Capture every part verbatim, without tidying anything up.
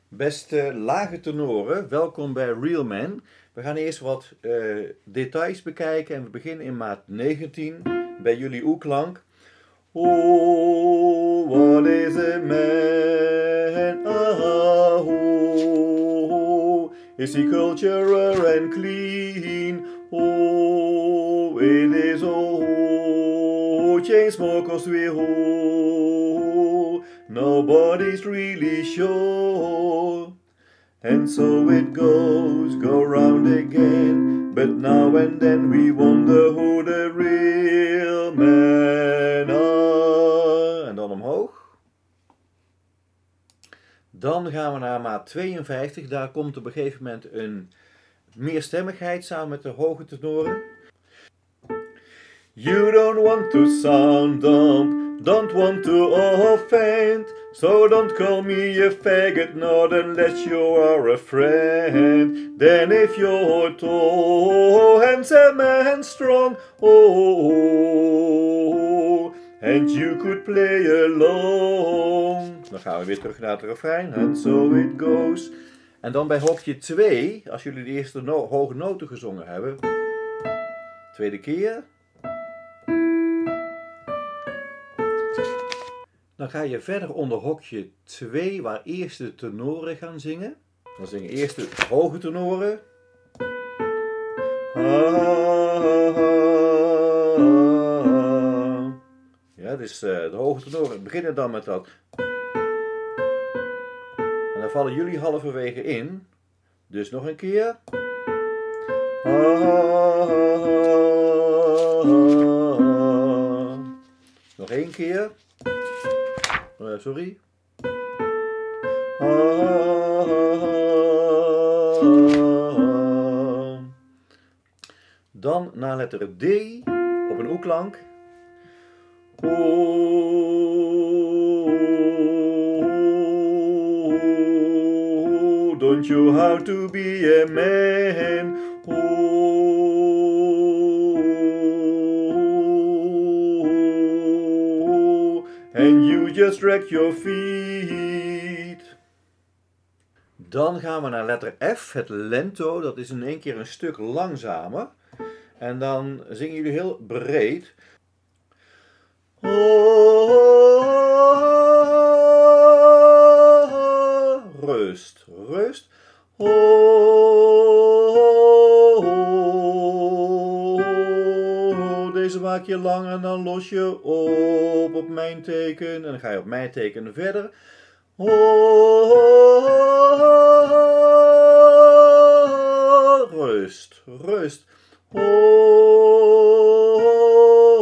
Beste lage tenoren, welkom bij Real Man. We gaan eerst wat uh, details bekijken en we beginnen in maat negentien bij jullie oeklank. Oh, what is a man? Ah, oh, is he cultural and clean? Oh, it is oh, chain smokers weer oh, nobody's really sure. And so it goes, go round again, but now and then we wonder who the real men are. En dan omhoog. Dan gaan we naar maat tweeënvijftig, daar komt op een gegeven moment een meerstemmigheid samen met de hoge tenoren. You don't want to sound dumb, don't want to offend, so don't call me a faggot, not unless you are a friend. Then if you're tall, handsome and strong, oh, and you could play along. Dan gaan we weer terug naar het refrein, and so it goes. En dan bij hokje twee, als jullie de eerste no- hoge noten gezongen hebben, tweede keer. Dan ga je verder onder hokje twee, waar eerst de tenoren gaan zingen. Dan zingen eerst de hoge tenoren. Ja, dus uh, de hoge tenoren beginnen dan met dat. En dan vallen jullie halverwege in. Dus nog een keer. Nog één keer. Uh, sorry. Dan naar letter D op een oeklank. Oh, don't you how to be a man? Oh, and you just drag your feet. Dan gaan we naar letter F, het lento. Dat is in één keer een stuk langzamer. En dan zingen jullie heel breed. Oh, rust, rust. Oh, deze maak je lang en dan los je op op mijn teken. En dan ga je op mijn teken verder. Oh, rust, rust. Oh,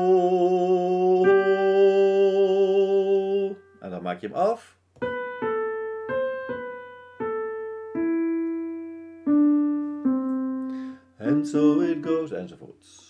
en dan maak je hem af. And so it goes, enzovoorts.